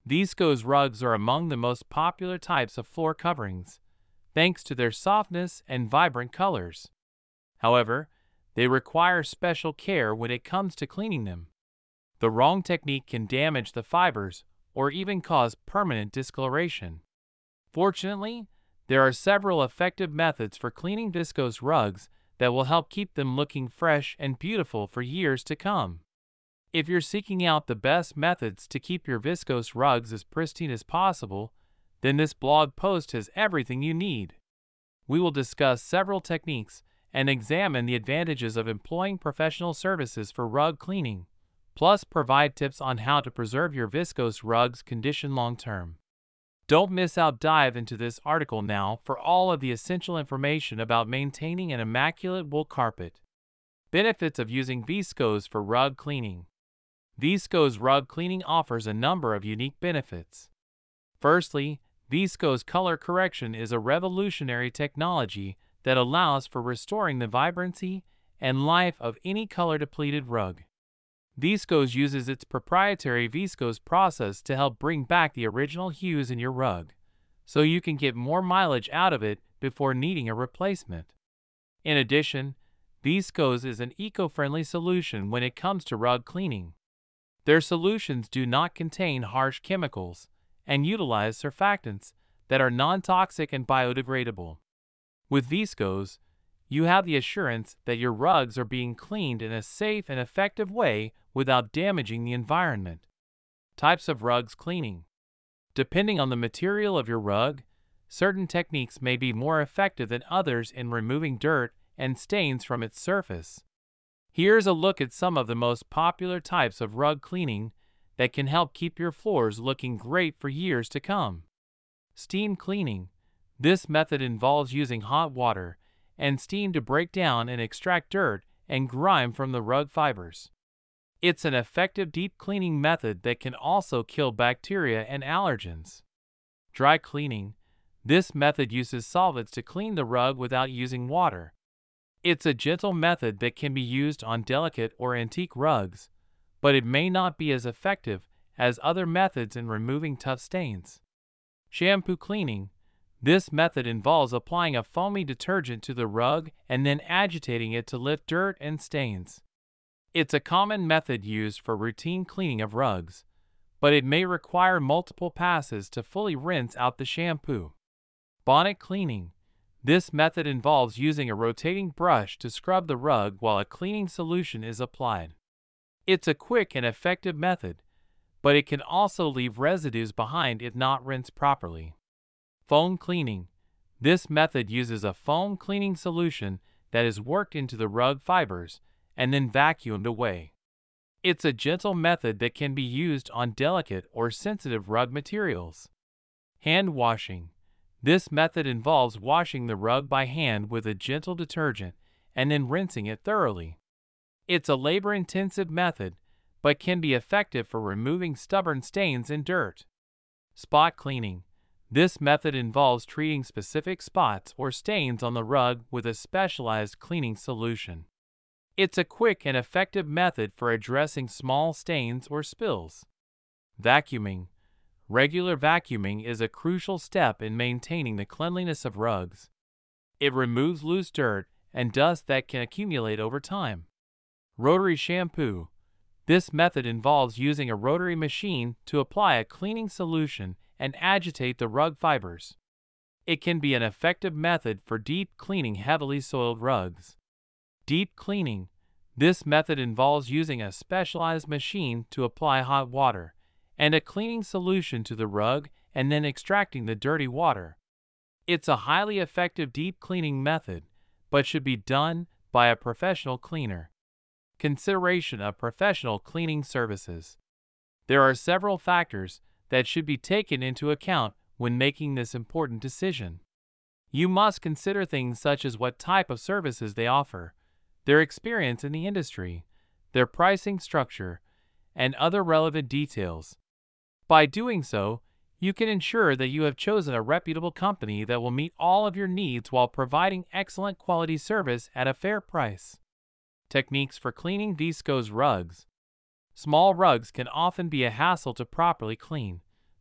Viscose rugs are among the most popular types of floor coverings, thanks to their softness and vibrant colors. However, they require special care when it comes to cleaning them. The wrong technique can damage the fibers or even cause permanent discoloration. Fortunately, there are several effective methods for cleaning viscose rugs that will help keep them looking fresh and beautiful for years to come. If you're seeking out the best methods to keep your viscose rugs as pristine as possible, then this blog post has everything you need. We will discuss several techniques and examine the advantages of employing professional services for rug cleaning, plus provide tips on how to preserve your viscose rugs' condition long term. Don't miss out. Dive into this article now for all of the essential information about maintaining an immaculate wool carpet. Benefits of using viscose for rug cleaning. Viscose rug cleaning offers a number of unique benefits. Firstly, viscose color correction is a revolutionary technology that allows for restoring the vibrancy and life of any color-depleted rug. Viscose uses its proprietary viscose process to help bring back the original hues in your rug, so you can get more mileage out of it before needing a replacement. In addition, viscose is an eco-friendly solution when it comes to rug cleaning. Their solutions do not contain harsh chemicals and utilize surfactants that are non-toxic and biodegradable. With viscose, you have the assurance that your rugs are being cleaned in a safe and effective way without damaging the environment. Types of rugs cleaning. Depending on the material of your rug, certain techniques may be more effective than others in removing dirt and stains from its surface. Here's a look at some of the most popular types of rug cleaning that can help keep your floors looking great for years to come. Steam cleaning. This method involves using hot water and steam to break down and extract dirt and grime from the rug fibers. It's an effective deep cleaning method that can also kill bacteria and allergens. Dry cleaning. This method uses solvents to clean the rug without using water. It's a gentle method that can be used on delicate or antique rugs, but it may not be as effective as other methods in removing tough stains. Shampoo cleaning. This method involves applying a foamy detergent to the rug and then agitating it to lift dirt and stains. It's a common method used for routine cleaning of rugs, but it may require multiple passes to fully rinse out the shampoo. Bonnet cleaning. This method involves using a rotating brush to scrub the rug while a cleaning solution is applied. It's a quick and effective method, but it can also leave residues behind if not rinsed properly. Foam cleaning. This method uses a foam cleaning solution that is worked into the rug fibers and then vacuumed away. It's a gentle method that can be used on delicate or sensitive rug materials. Hand washing. This method involves washing the rug by hand with a gentle detergent and then rinsing it thoroughly. It's a labor-intensive method, but can be effective for removing stubborn stains and dirt. Spot cleaning. This method involves treating specific spots or stains on the rug with a specialized cleaning solution. It's a quick and effective method for addressing small stains or spills. Vacuuming. Regular vacuuming is a crucial step in maintaining the cleanliness of rugs. It removes loose dirt and dust that can accumulate over time. Rotary shampoo. This method involves using a rotary machine to apply a cleaning solution and agitate the rug fibers. It can be an effective method for deep cleaning heavily soiled rugs. Deep cleaning. This method involves using a specialized machine to apply hot water and a cleaning solution to the rug and then extracting the dirty water. It's a highly effective deep cleaning method, but should be done by a professional cleaner. Consideration of professional cleaning services. There are several factors that should be taken into account when making this important decision. You must consider things such as what type of services they offer, their experience in the industry, their pricing structure, and other relevant details. By doing so, you can ensure that you have chosen a reputable company that will meet all of your needs while providing excellent quality service at a fair price. Techniques for cleaning viscose rugs. Small rugs can often be a hassle to properly clean,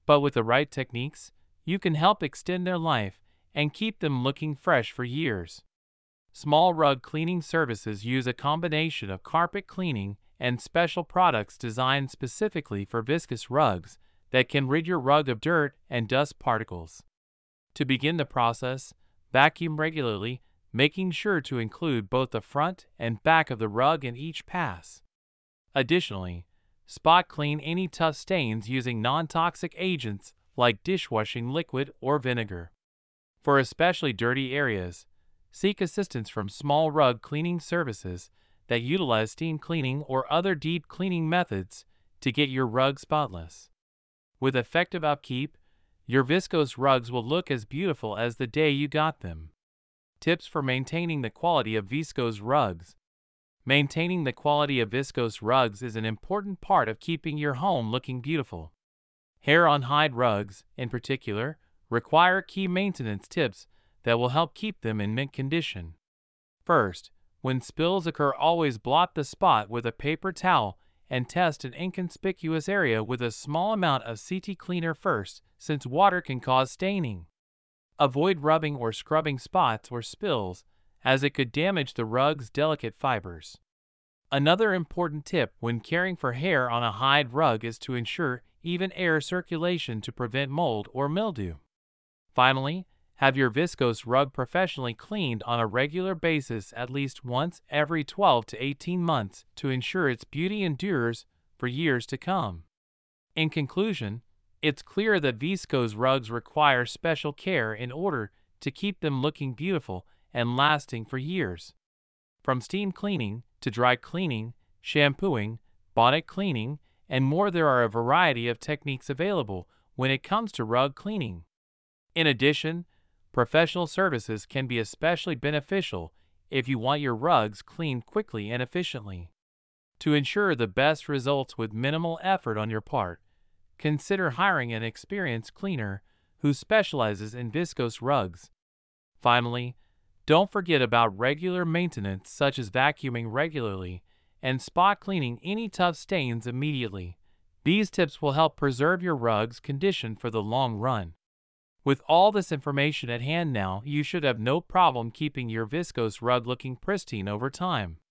But with the right techniques, you can help extend their life and keep them looking fresh for years. Small rug cleaning services use a combination of carpet cleaning and special products designed specifically for viscous rugs that can rid your rug of dirt and dust particles. To begin the process, vacuum regularly, making sure to include both the front and back of the rug in each pass. Additionally, spot clean any tough stains using non-toxic agents like dishwashing liquid or vinegar. For especially dirty areas, seek assistance from small rug cleaning services that utilize steam cleaning or other deep cleaning methods to get your rug spotless. With effective upkeep, your viscose rugs will look as beautiful as the day you got them. Tips for maintaining the quality of viscose rugs. Maintaining the quality of viscose rugs is an important part of keeping your home looking beautiful. Hair on hide rugs, in particular, require key maintenance tips that will help keep them in mint condition. First, when spills occur, always blot the spot with a paper towel and test an inconspicuous area with a small amount of CT cleaner first, since water can cause staining. Avoid rubbing or scrubbing spots or spills, as it could damage the rug's delicate fibers. Another important tip when caring for hair on a hide rug is to ensure even air circulation to prevent mold or mildew. Finally, have your viscose rug professionally cleaned on a regular basis at least once every 12 to 18 months to ensure its beauty endures for years to come. In conclusion, it's clear that viscose rugs require special care in order to keep them looking beautiful and lasting for years. From steam cleaning to dry cleaning, shampooing, bonnet cleaning, and more, there are a variety of techniques available when it comes to rug cleaning. In addition, professional services can be especially beneficial if you want your rugs cleaned quickly and efficiently. To ensure the best results with minimal effort on your part, consider hiring an experienced cleaner who specializes in viscose rugs. Finally, don't forget about regular maintenance such as vacuuming regularly and spot cleaning any tough stains immediately. These tips will help preserve your rug's condition for the long run. With all this information at hand now, you should have no problem keeping your viscose rug looking pristine over time.